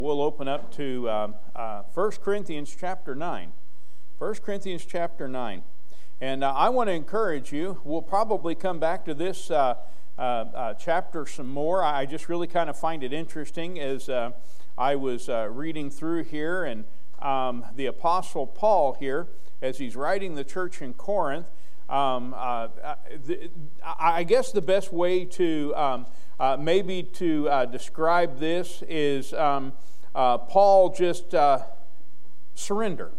We'll open up to 1 Corinthians chapter 9. 1 Corinthians chapter 9. And I want to encourage you, we'll probably come back to this chapter some more. I just really kind of find it interesting as I was reading through here, and the Apostle Paul here, as he's writing the church in Corinth, I guess the best way to maybe to describe this is Paul just surrender.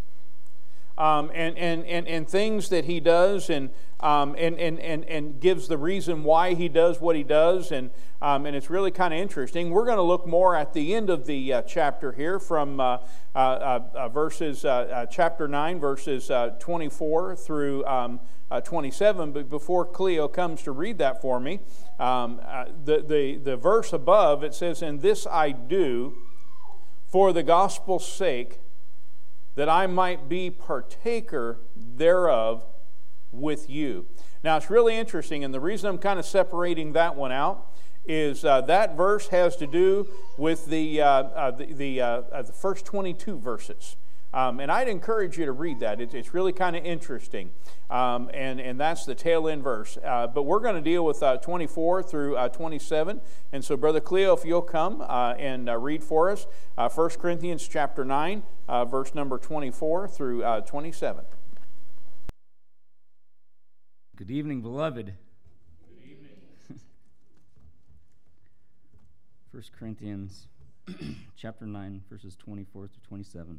And things that he does, and gives the reason why he does what he does, and it's really kind of interesting. We're going to look more at the end of the chapter here, from verses chapter 9, verses 24 through 27. But before Cleo comes to read that for me, the verse above, it says, "And this I do for the gospel's sake, that I might be partaker thereof with you." Now, it's really interesting, and the reason I'm kind of separating that one out is that verse has to do with the first 22 verses. And I'd encourage you to read that. It's really kind of interesting. And that's the tail end verse. But we're going to deal with 24 through 27. And so, Brother Cleo, if you'll come and read for us 1 Corinthians chapter 9, verse number 24 through 27. Good evening, beloved. Good evening. 1 Corinthians chapter 9, verses 24 through 27.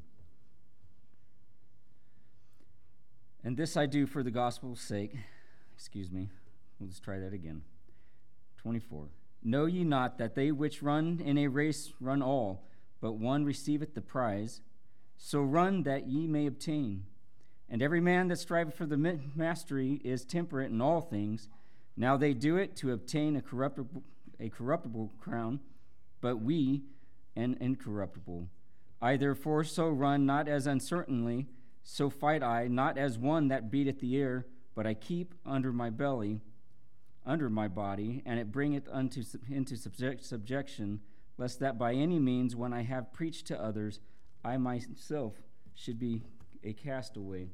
"And this I do for the gospel's sake." Let's try that again. 24. "Know ye not that they which run in a race run all, but one receiveth the prize? So run that ye may obtain. And every man that striveth for the mastery is temperate in all things. Now they do it to obtain a corruptible crown, but we an incorruptible. I therefore so run, not as uncertainly, so fight I, not as one that beateth the air, but I keep under my body, and it bringeth into subjection, lest that by any means, when I have preached to others, I myself should be a castaway."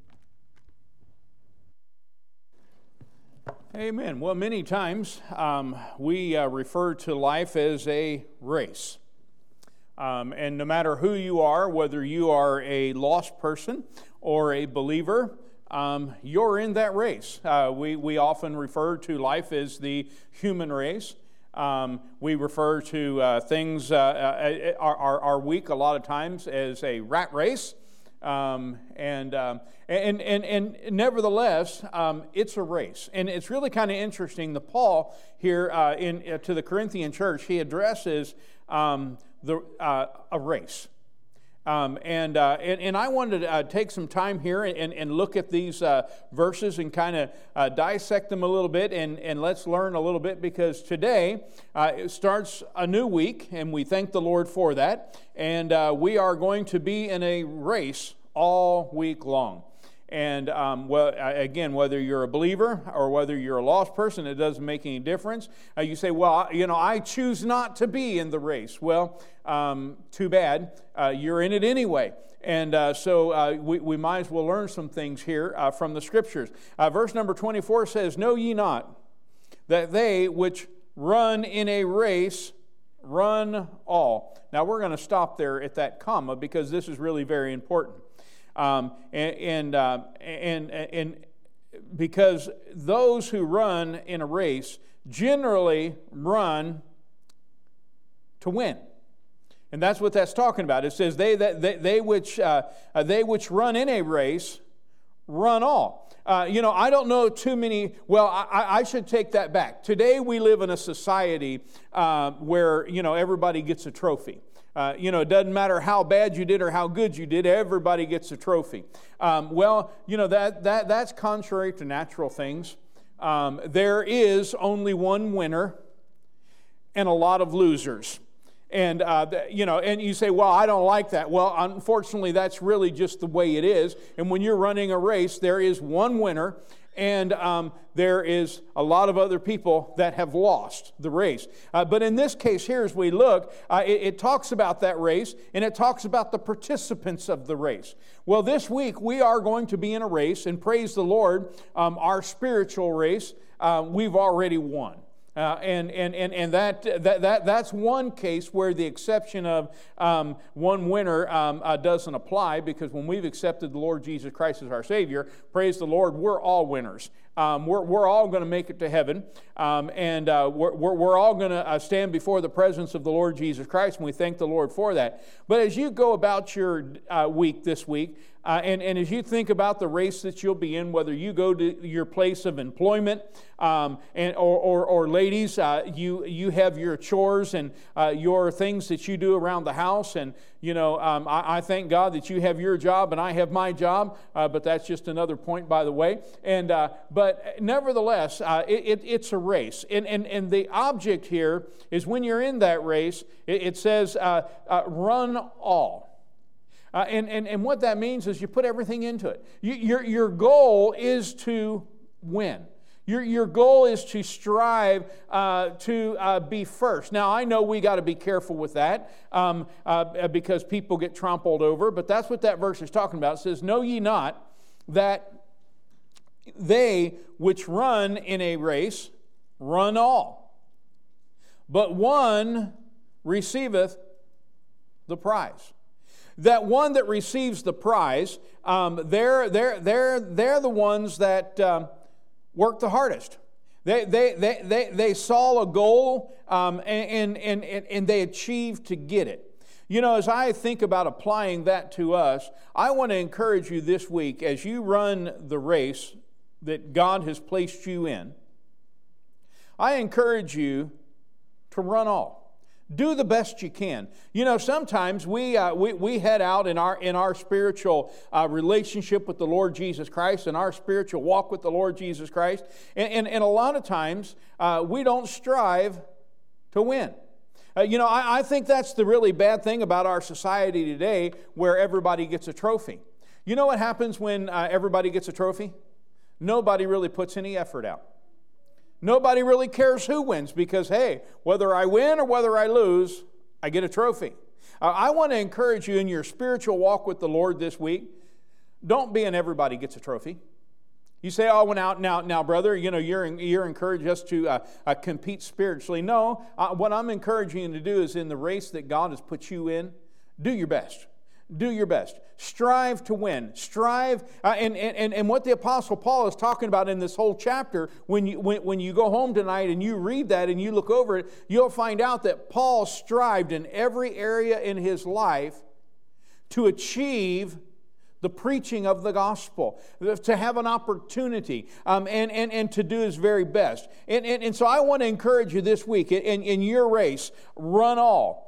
Amen. Well, many times we refer to life as a race. And no matter who you are, whether you are a lost person or a believer, you're in that race. We often refer to life as the human race. We refer to things, our week a lot of times, as a rat race. And nevertheless, it's a race. And it's really kind of interesting that Paul here to the Corinthian church, he addresses a race. And I wanted to take some time here and look at these verses and kind of dissect them a little bit, and let's learn a little bit, because today it starts a new week, and we thank the Lord for that. And we are going to be in a race all week long. And again, whether you're a believer or whether you're a lost person, it doesn't make any difference. You say, well, I choose not to be in the race. Well, too bad. You're in it anyway. And so we might as well learn some things here from the Scriptures. Verse number 24 says, "Know ye not that they which run in a race run all." Now, we're going to stop there at that comma, because this is really very important. And because those who run in a race generally run to win, and that's what that's talking about. It says they which run in a race run all. I don't know too many. Well, I should take that back. Today we live in a society where everybody gets a trophy. It doesn't matter how bad you did or how good you did, everybody gets a trophy. That's contrary to natural things. There is only one winner and a lot of losers. And, and you say, well, I don't like that. Well, unfortunately, that's really just the way it is. And when you're running a race, there is one winner, and there is a lot of other people that have lost the race. But in this case here, as we look, it talks about that race, and it talks about the participants of the race. Well, this week we are going to be in a race, and praise the Lord, our spiritual race, we've already won. That's one case where the exception of one winner doesn't apply, because when we've accepted the Lord Jesus Christ as our Savior, praise the Lord, we're all winners. We're all going to make it to heaven, and we're all going to stand before the presence of the Lord Jesus Christ, and we thank the Lord for that. But as you go about your week this week, and as you think about the race that you'll be in, whether you go to your place of employment, or ladies, you have your chores and your things that you do around the house, and I thank God that you have your job and I have my job, but that's just another point, by the way. But nevertheless, it's a race, and the object here is when you're in that race, it says run all. And what that means is you put everything into it. Your goal is to win. Your goal is to strive to be first. Now, I know we got to be careful with that because people get trampled over, but that's what that verse is talking about. It says, "Know ye not that they which run in a race run all, but one receiveth the prize." That one that receives the prize, they're the ones that work the hardest. They saw a goal and they achieved to get it. As I think about applying that to us, I want to encourage you this week as you run the race that God has placed you in. I encourage you to run all. Do the best you can. Sometimes we head out in our spiritual relationship with the Lord Jesus Christ and our spiritual walk with the Lord Jesus Christ, and a lot of times we don't strive to win. I think that's the really bad thing about our society today, where everybody gets a trophy. You know what happens when everybody gets a trophy? Nobody really puts any effort out. Nobody really cares who wins, because, hey, whether I win or whether I lose, I get a trophy. I want to encourage you in your spiritual walk with the Lord this week, don't be an everybody gets a trophy. You say, oh, well, now, brother, you're encouraged us to compete spiritually. No, what I'm encouraging you to do is in the race that God has put you in, do your best. Do your best. Strive to win. Strive, and what the Apostle Paul is talking about in this whole chapter, when you go home tonight and you read that and you look over it, you'll find out that Paul strived in every area in his life to achieve the preaching of the gospel, to have an opportunity, and to do his very best. And so I want to encourage you this week, in your race, run all.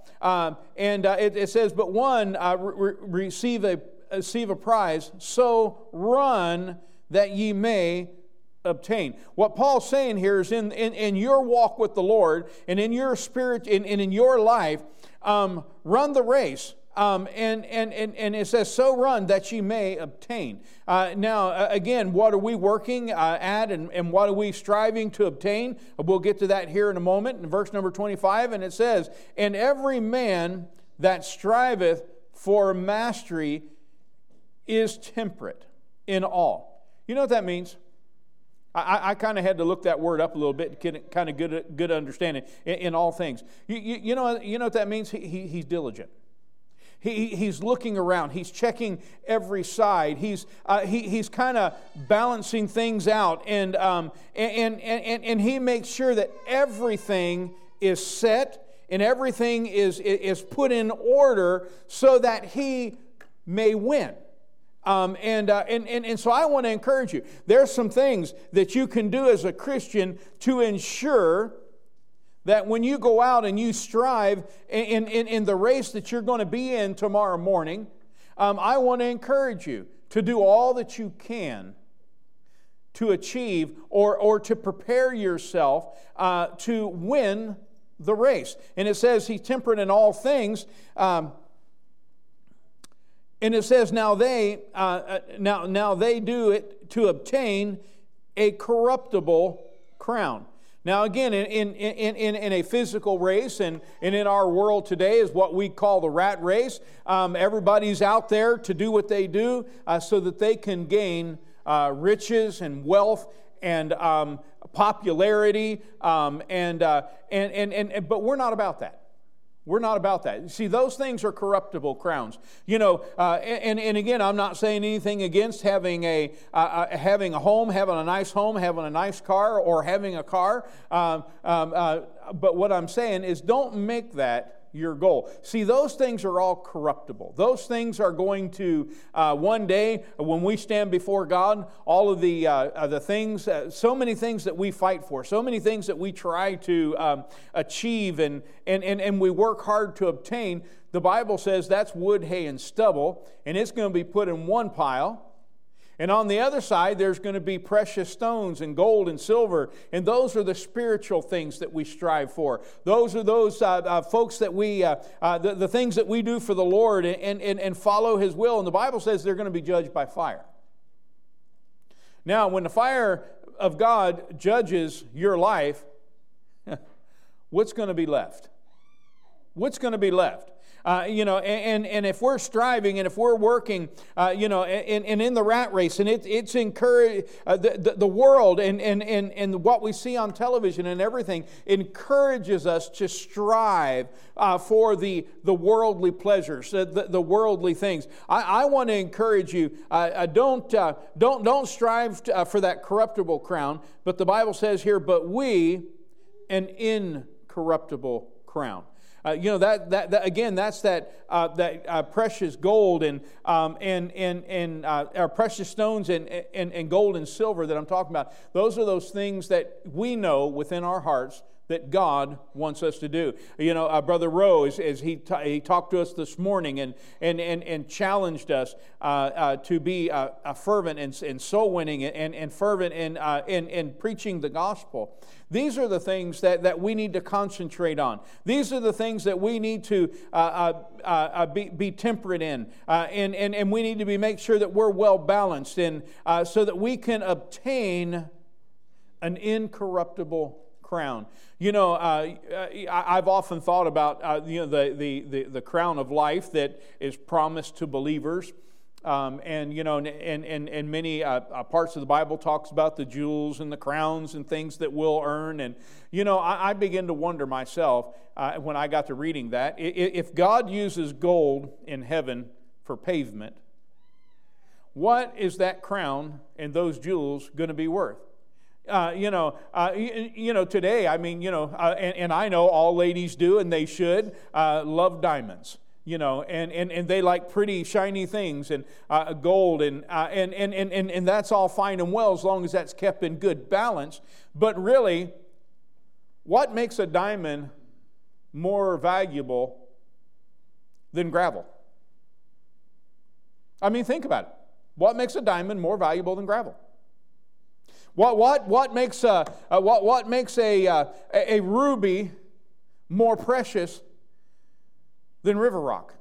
It says, but one receive a prize, so run that ye may obtain. What Paul's saying here is in your walk with the Lord and in your spirit and in your life, run the race. And it says, so run that ye may obtain. Now, again, what are we working at and what are we striving to obtain? We'll get to that here in a moment, in verse number 25, and it says, and every man that striveth for mastery is temperate in all. You know what that means? I kind of had to look that word up a little bit to get kind of good understanding in all things. You know what that means? He's diligent. He's looking around. He's checking every side. He's kind of balancing things out, and he makes sure that everything is set and everything is put in order so that he may win. And so I want to encourage you. There's some things that you can do as a Christian to ensure that when you go out and you strive in the race that you're going to be in tomorrow morning, I want to encourage you to do all that you can to achieve or to prepare yourself to win the race. And it says he's temperate in all things. And it says, now they do it to obtain a corruptible crown. Now again, in a physical race and in our world today is what we call the rat race. Everybody's out there to do what they do so that they can gain riches and wealth and popularity. But we're not about that. We're not about that. See, those things are corruptible crowns. You know, and again, I'm not saying anything against having a home, having a nice home, having a nice car, or having a car. But what I'm saying is, don't make that your goal. See, those things are all corruptible. Those things are going to one day, when we stand before God, all of the things, so many things that we fight for, so many things that we try to achieve and we work hard to obtain. The Bible says that's wood, hay, and stubble, and it's going to be put in one pile. And on the other side, there's going to be precious stones and gold and silver. And those are the spiritual things that we strive for. Those are those folks that we, the things that we do for the Lord and follow His will. And the Bible says they're going to be judged by fire. Now, when the fire of God judges your life, what's going to be left? What's going to be left? And if we're striving and if we're working, and in the rat race, and it's encouraged, the world and what we see on television and everything encourages us to strive for the worldly pleasures, the worldly things. I want to encourage you, don't strive for that corruptible crown, but the Bible says here, but we an incorruptible crown. That's that precious gold and our precious stones and gold and silver that I'm talking about. Those are those things that we know within our hearts that God wants us to do. Brother Rowe, as he talked to us this morning and challenged us to be a fervent and soul winning and fervent in preaching the gospel. These are the things that we need to concentrate on. These are the things that we need to be temperate in, and we need to make sure that we're well balanced, so that we can obtain an incorruptible crown. I've often thought about the crown of life that is promised to believers. And many parts of the Bible talks about the jewels and the crowns and things that we'll earn. And, I begin to wonder myself when I got to reading that, if God uses gold in heaven for pavement, what is that crown and those jewels going to be worth? Today, and I know all ladies do, and they should, love diamonds. And they like pretty shiny things and gold and that's all fine and well as long as that's kept in good balance. But really, what makes a diamond more valuable than gravel? I mean, think about it. What makes a diamond more valuable than gravel? What makes a ruby more precious than river rock?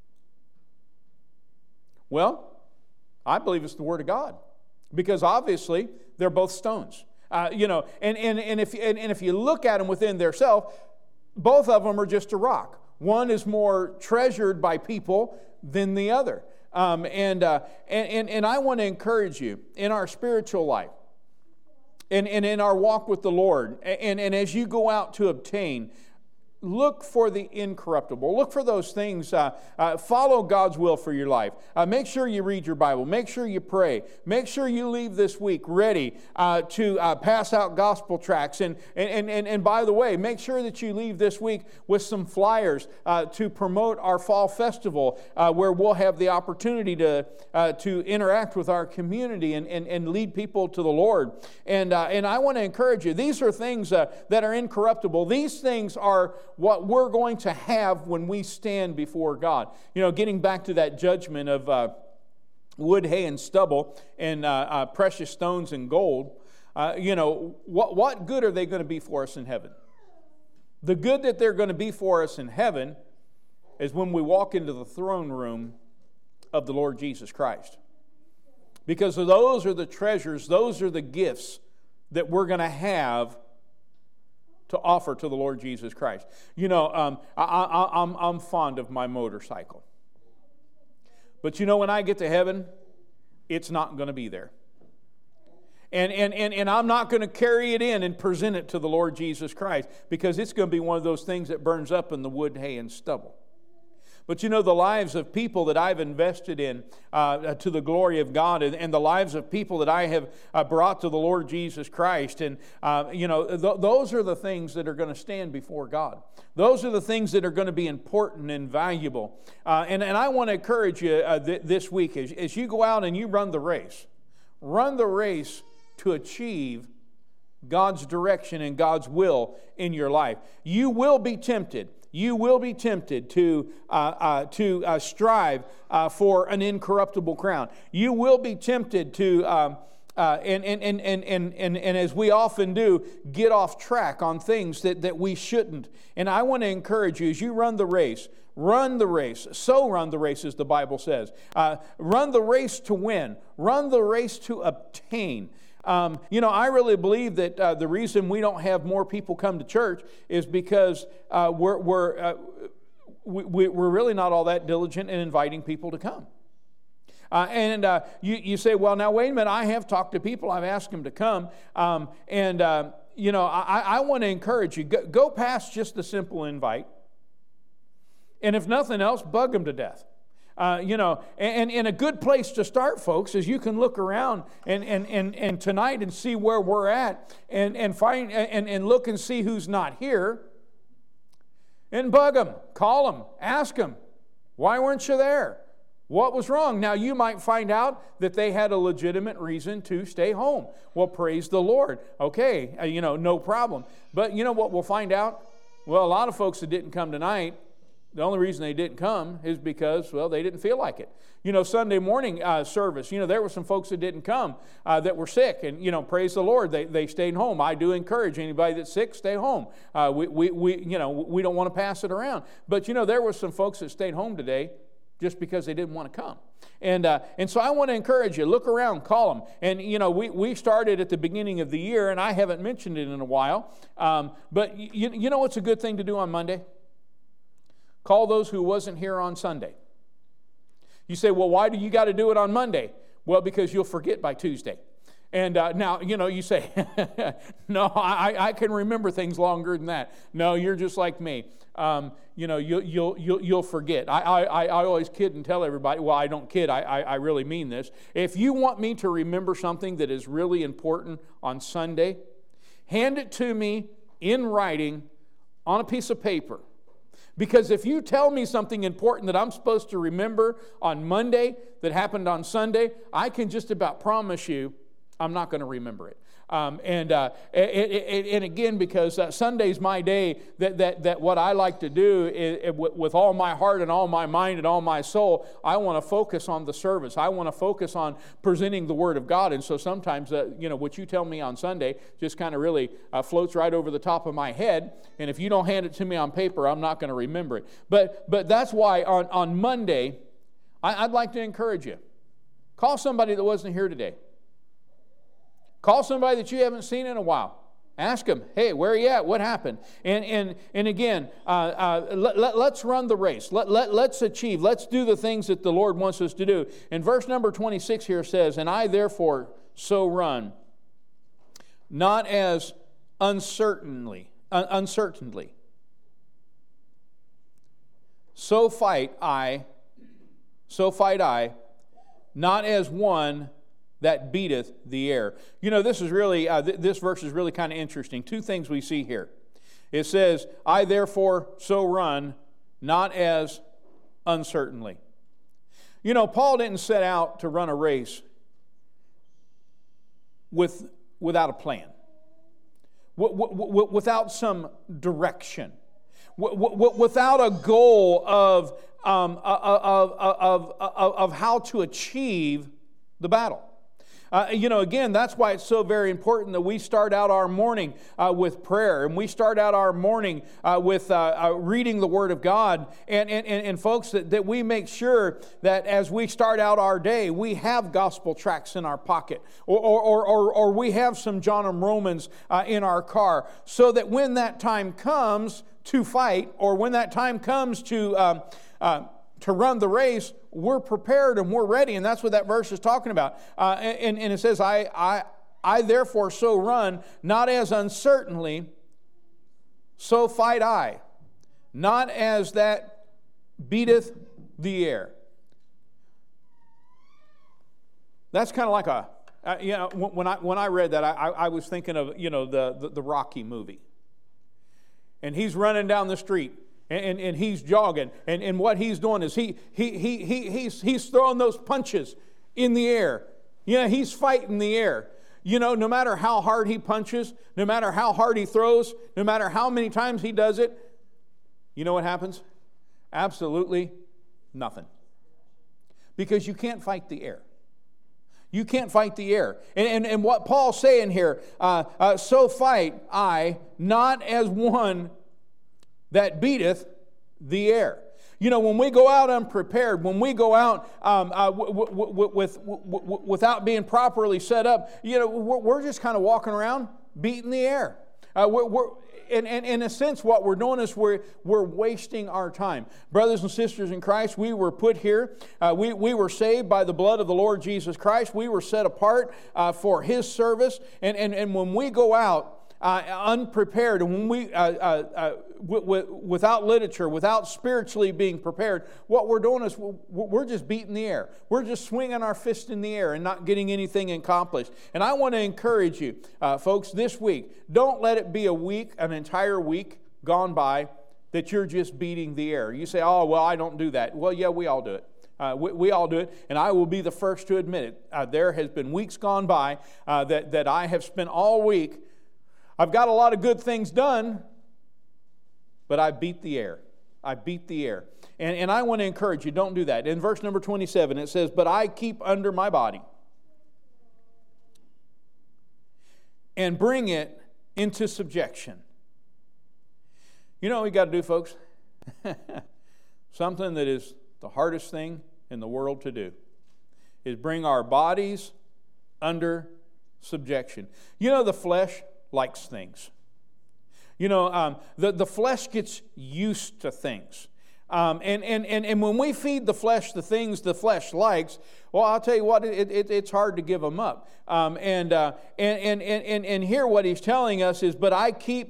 Well, I believe it's the Word of God, because obviously they're both stones. And if you look at them within themselves, both of them are just a rock. One is more treasured by people than the other. And I want to encourage you in our spiritual life and in our walk with the Lord, and as you go out to obtain, look for the incorruptible. Look for those things. Follow God's will for your life. Make sure you read your Bible. Make sure you pray. Make sure you leave this week ready to pass out gospel tracts. And by the way, make sure that you leave this week with some flyers to promote our fall festival, where we'll have the opportunity to interact with our community and lead people to the Lord. And I want to encourage you. These are things that are incorruptible. These things are what we're going to have when we stand before God. Getting back to that judgment of wood, hay, and stubble, and precious stones and gold, what good are they going to be for us in heaven? The good that they're going to be for us in heaven is when we walk into the throne room of the Lord Jesus Christ. Because those are the treasures, those are the gifts that we're going to have to offer to the Lord Jesus Christ. You know, I'm fond of my motorcycle. But you know, when I get to heaven, it's not going to be there. And I'm not going to carry it in and present it to the Lord Jesus Christ, because it's going to be one of those things that burns up in the wood, hay, and stubble. But you know, the lives of people that I've invested in to the glory of God, and the lives of people that I have brought to the Lord Jesus Christ, and you know, those are the things that are going to stand before God. Those are the things that are going to be important and valuable. And I want to encourage you this week, as you go out and you run the race to achieve God's direction and God's will in your life. You will be tempted. You will be tempted to strive for an incorruptible crown. You will be tempted to, and as we often do, get off track on things that we shouldn't. And I want to encourage you, as you run the race, so run the race, as the Bible says. Run the race to win. Run the race to obtain. You know, I really believe that the reason we don't have more people come to church is because we're really not all that diligent in inviting people to come. You say, well, now wait a minute, I have talked to people, I've asked them to come, you know, I want to encourage you, go past just the simple invite, and if nothing else, bug them to death. You know, and a good place to start, folks, is you can look around and tonight and see where we're at, and find and look and see who's not here, and bug them, call them, ask them, why weren't you there? What was wrong? Now, you might find out that they had a legitimate reason to stay home. Well, praise the Lord. Okay, you know, no problem. But you know what we'll find out? Well, a lot of folks that didn't come tonight, the only reason they didn't come is because, well, they didn't feel like it. You know, Sunday morning service, you know, there were some folks that didn't come that were sick. And, you know, praise the Lord, they stayed home. I do encourage anybody that's sick, stay home. You know, we don't want to pass it around. But, you know, there were some folks that stayed home today just because they didn't want to come. And so I want to encourage you, look around, call them. And, you know, we started at the beginning of the year, and I haven't mentioned it in a while. But you know what's a good thing to do on Monday? Call those who wasn't here on Sunday. You say, well, why do you got to do it on Monday? Well, because you'll forget by Tuesday. And now, you know, you say, no, I can remember things longer than that. No, you're just like me. You know, you'll forget. I always kid and tell everybody, well, I don't kid, I really mean this. If you want me to remember something that is really important on Sunday, hand it to me in writing on a piece of paper. Because if you tell me something important that I'm supposed to remember on Monday that happened on Sunday, I can just about promise you I'm not going to remember it. And again, because Sunday's my day, that what I like to do is, with all my heart and all my mind and all my soul, I want to focus on the service. I want to focus on presenting the Word of God. And so sometimes, you know, what you tell me on Sunday just kind of really floats right over the top of my head. And if you don't hand it to me on paper, I'm not going to remember it. But that's why on Monday, I'd like to encourage you. Call somebody that wasn't here today. Call somebody that you haven't seen in a while. Ask them, hey, where are you at? What happened? And again, let's run the race. Let's achieve. Let's do the things that the Lord wants us to do. And verse number 26 here says, and I therefore so run, not as uncertainly. So fight I, not as one that beateth the air. You know, this is really, this verse is really kind of interesting. Two things we see here. It says, I therefore so run, not as uncertainly. You know, Paul didn't set out to run a race without a plan, without some direction, without a goal of how to achieve the battle. Again, that's why it's so very important that we start out our morning with prayer, and we start out our morning with reading the Word of God. And folks, that we make sure that as we start out our day, we have gospel tracts in our pocket, or we have some John and Romans in our car, so that when that time comes to fight, or when that time comes to run the race, we're prepared and we're ready. And that's what that verse is talking about. And it says, I therefore so run, not as uncertainly, so fight I, not as that beateth the air. That's kind of like when I read that, I was thinking of, the Rocky movie. And he's running down the street. And he's jogging, and what he's doing is he's throwing those punches in the air. He's fighting the air. No matter how hard he punches, no matter how hard he throws, no matter how many times he does it, you know what happens? Absolutely nothing. Because you can't fight the air. You can't fight the air. And what Paul's saying here, so fight I, not as one that beateth the air. When we go out unprepared, when we go out without being properly set up, we're just kind of walking around beating the air. In a sense, what we're doing is we're wasting our time. Brothers and sisters in Christ, we were put here. We were saved by the blood of the Lord Jesus Christ. We were set apart for His service. And when we go out unprepared, and when we without literature, without spiritually being prepared, what we're doing is we're just beating the air. We're just swinging our fist in the air and not getting anything accomplished. And I want to encourage you, folks, this week, don't let it be an entire week gone by that you're just beating the air. You say, oh, well, I don't do that. Well, yeah, we all do it. We all do it, and I will be the first to admit it. There has been weeks gone by that I have spent all week. I've got a lot of good things done, but I beat the air. I beat the air. And I want to encourage you, don't do that. In verse number 27, it says, but I keep under my body and bring it into subjection. You know what we got to do, folks? Something that is the hardest thing in the world to do is bring our bodies under subjection. The flesh likes things. The flesh gets used to things. And when we feed the flesh the things the flesh likes, well, I'll tell you what, it's hard to give them up. And here what he's telling us is, but I keep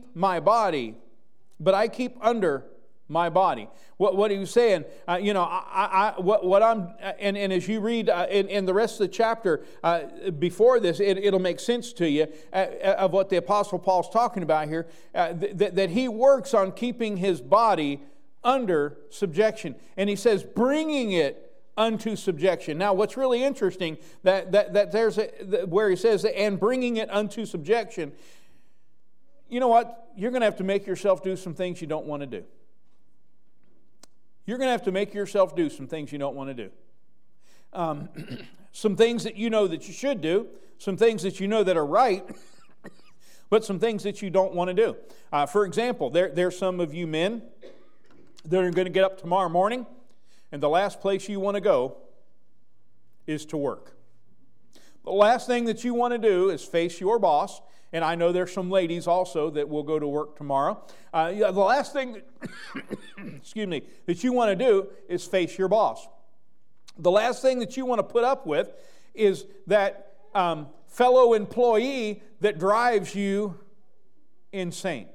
under my body. What he was saying, what I'm, and as you read in the rest of the chapter before this, it'll make sense to you of what the Apostle Paul's talking about here, that he works on keeping his body under subjection. And he says, bringing it unto subjection. Now, what's really interesting, that there's where he says, and bringing it unto subjection, you know what? You're going to have to make yourself do some things you don't want to do. You're going to have to make yourself do some things you don't want to do. Some things that you know that you should do, some things that you know that are right, but some things that you don't want to do. For example, there's some of you men that are going to get up tomorrow morning, and the last place you want to go is to work. The last thing that you want to do is face your boss. And I know there's some ladies also that will go to work tomorrow. The last thing that you want to do is face your boss. The last thing that you want to put up with is that fellow employee that drives you insane.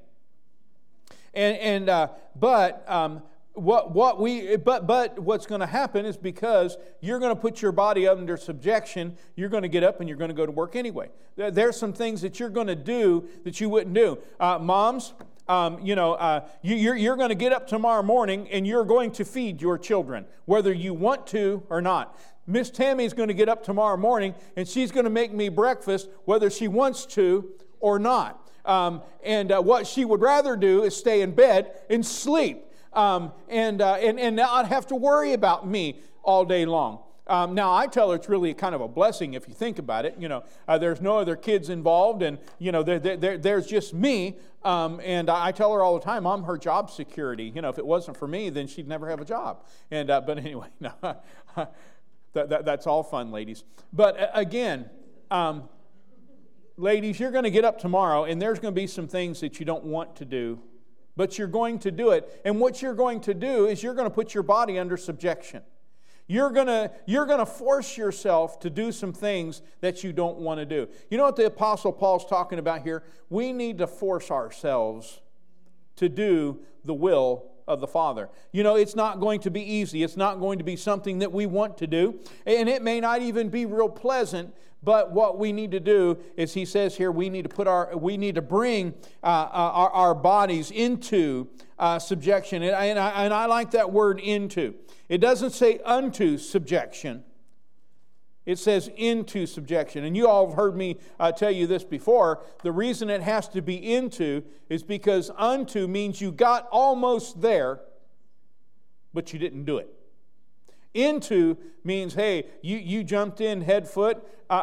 But what's going to happen is, because you're going to put your body under subjection, you're going to get up and you're going to go to work anyway. There's some things that you're going to do that you wouldn't do. Moms, you're going to get up tomorrow morning and you're going to feed your children, whether you want to or not. Miss Tammy's going to get up tomorrow morning and she's going to make me breakfast, whether she wants to or not. What she would rather do is stay in bed and sleep. And not have to worry about me all day long. Now, I tell her it's really kind of a blessing if you think about it. There's no other kids involved, and, there's just me. And I tell her all the time, I'm her job security. If it wasn't for me, then she'd never have a job. But anyway, no, that's all fun, ladies. But again, ladies, you're going to get up tomorrow, and there's going to be some things that you don't want to do, but you're going to do it. And what you're going to do is you're going to put your body under subjection. You're going to force yourself to do some things that you don't want to do. You know what the Apostle Paul's talking about here? We need to force ourselves to do the will of the Father. It's not going to be easy. It's not going to be something that we want to do. And it may not even be real pleasant. But what we need to do is, he says here, we need to bring our bodies into subjection. And I like that word into. It doesn't say unto subjection. It says into subjection. And you all have heard me tell you this before. The reason it has to be into is because unto means you got almost there, but you didn't do it. Into means, hey, you jumped in head first,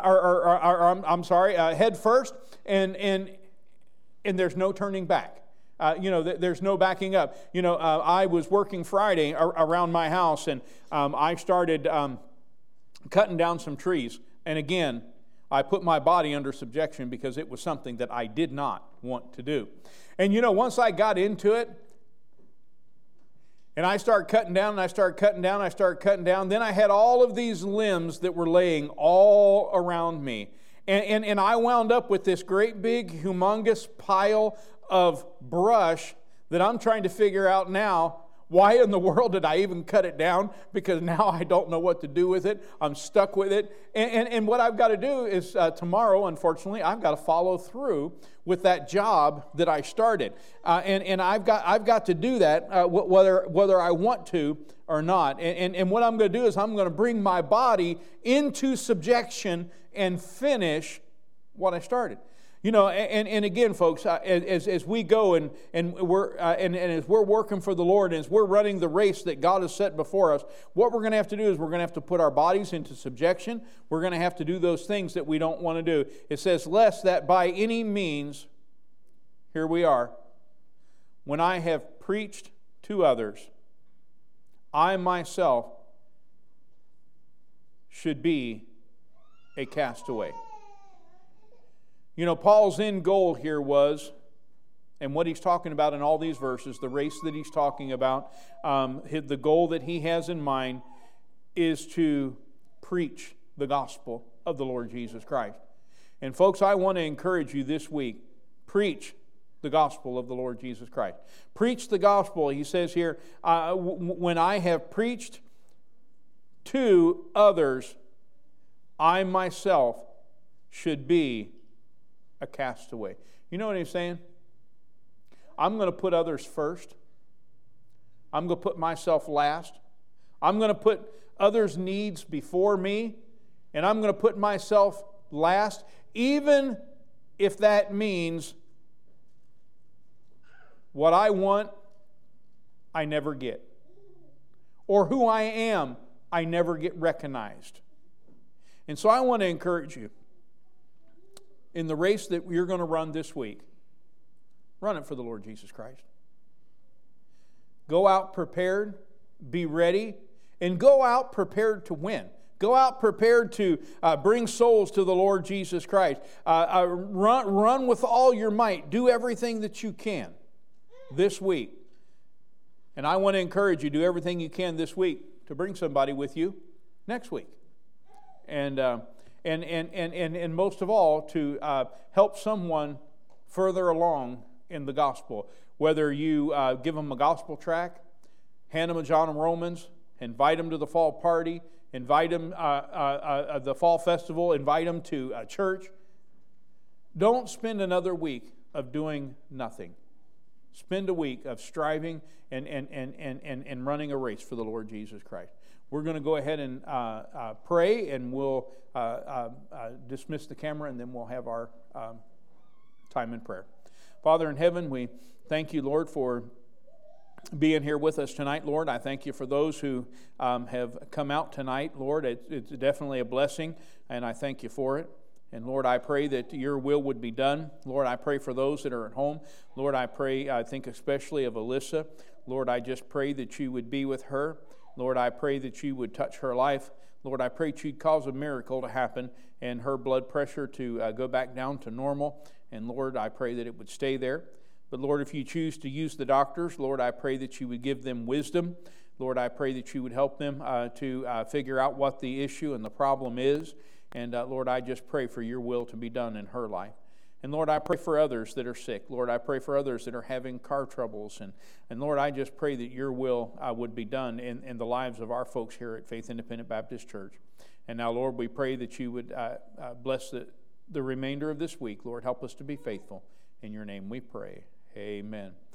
and there's no turning back. There's no backing up. I was working Friday around my house, and I started cutting down some trees. And again, I put my body under subjection because it was something that I did not want to do. And once I got into it, and I started cutting down, then I had all of these limbs that were laying all around me. And I wound up with this great big, humongous pile of brush that I'm trying to figure out now, why in the world did I even cut it down? Because now I don't know what to do with it. I'm stuck with it. And what I've got to do is tomorrow, unfortunately, I've got to follow through with that job that I started. And I've got to do that whether I want to or not. And what I'm going to do is I'm going to bring my body into subjection and finish what I started. And again, folks, as we go and as we're working for the Lord, and as we're running the race that God has set before us, what we're going to have to do is we're going to have to put our bodies into subjection. We're going to have to do those things that we don't want to do. It says, lest that by any means, here we are, when I have preached to others, I myself should be a castaway. Paul's end goal here was, and what he's talking about in all these verses, the race that he's talking about, the goal that he has in mind is to preach the gospel of the Lord Jesus Christ. And folks, I want to encourage you this week, preach the gospel of the Lord Jesus Christ. Preach the gospel, he says here, when I have preached to others, I myself should be a castaway. You know what he's saying? I'm going to put others first. I'm going to put myself last. I'm going to put others' needs before me, and I'm going to put myself last, even if that means what I want, I never get. Or who I am, I never get recognized. And so I want to encourage you, in the race that you're going to run this week, run it for the Lord Jesus Christ. Go out prepared, be ready, and go out prepared to win. Go out prepared to bring souls to the Lord Jesus Christ. Run with all your might. Do everything that you can this week. And I want to encourage you, do everything you can this week to bring somebody with you next week. And most of all, to help someone further along in the gospel. Whether you give them a gospel tract, hand them a John and Romans, invite them to the fall party, invite them the fall festival, invite them to a church. Don't spend another week of doing nothing. Spend a week of striving and running a race for the Lord Jesus Christ. We're going to go ahead and pray, and we'll dismiss the camera, and then we'll have our time in prayer. Father in heaven, we thank you, Lord, for being here with us tonight, Lord. I thank you for those who have come out tonight, Lord. It's definitely a blessing, and I thank you for it. And Lord, I pray that your will would be done. Lord, I pray for those that are at home. Lord, I pray, I think especially of Alyssa. Lord, I just pray that you would be with her. Lord, I pray that you would touch her life. Lord, I pray that you'd cause a miracle to happen and her blood pressure to go back down to normal. And Lord, I pray that it would stay there. But Lord, if you choose to use the doctors, Lord, I pray that you would give them wisdom. Lord, I pray that you would help them to figure out what the issue and the problem is. And Lord, I just pray for your will to be done in her life. And Lord, I pray for others that are sick. Lord, I pray for others that are having car troubles. And Lord, I just pray that your will would be done in the lives of our folks here at Faith Independent Baptist Church. And now, Lord, we pray that you would bless the remainder of this week. Lord, help us to be faithful. In your name we pray. Amen.